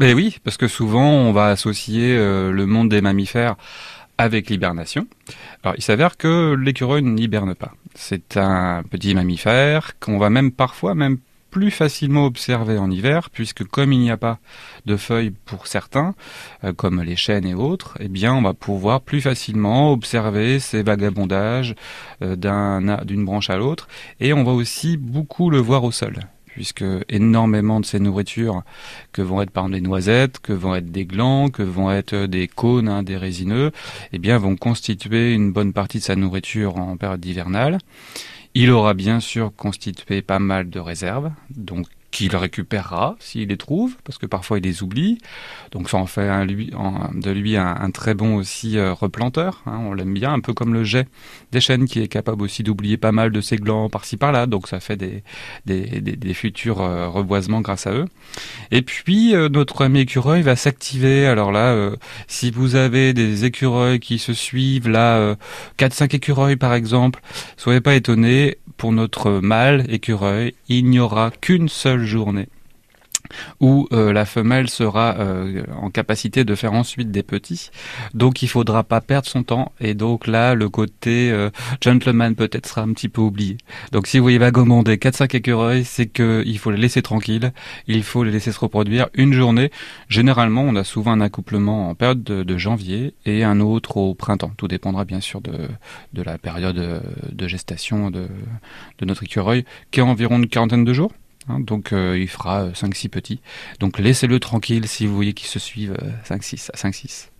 Mais oui, parce que souvent on va associer le monde des mammifères avec l'hibernation. Alors il s'avère que l'écureuil n'hiberne pas. C'est un petit mammifère qu'on va même parfois même plus facilement observer en hiver, puisque comme il n'y a pas de feuilles pour certains, comme les chênes et autres, eh bien on va pouvoir plus facilement observer ces vagabondages d'une branche à l'autre, et on va aussi beaucoup le voir au sol, puisque énormément de ces nourritures, que vont être par exemple des noisettes, que vont être des glands, que vont être des cônes, des résineux, eh bien vont constituer une bonne partie de sa nourriture en période hivernale. Il aura bien sûr constitué pas mal de réserves, donc qu'il récupérera s'il les trouve, parce que parfois il les oublie. Donc ça en fait de lui un très bon aussi replanteur. On l'aime bien, un peu comme le geai des chênes qui est capable aussi d'oublier pas mal de ses glands par-ci par-là. Donc ça fait des futurs reboisements grâce à eux. Et puis notre ami écureuil va s'activer. Alors là, si vous avez des écureuils qui se suivent, là 4-5 écureuils par exemple, soyez pas étonnés, pour notre mâle écureuil, il n'y aura qu'une seule journée où la femelle sera en capacité de faire ensuite des petits. Donc il faudra pas perdre son temps, et donc là le côté gentleman peut-être sera un petit peu oublié. Donc si vous voyez vagabonder 4-5 écureuils, c'est que il faut les laisser tranquilles, il faut les laisser se reproduire une journée. Généralement on a souvent un accouplement en période de janvier et un autre au printemps. Tout dépendra bien sûr de la période de gestation de notre écureuil, qui est environ une quarantaine de jours. Donc il fera 5-6 petits. Donc laissez-le tranquille si vous voyez qu'ils se suivent 5-6 à 5-6.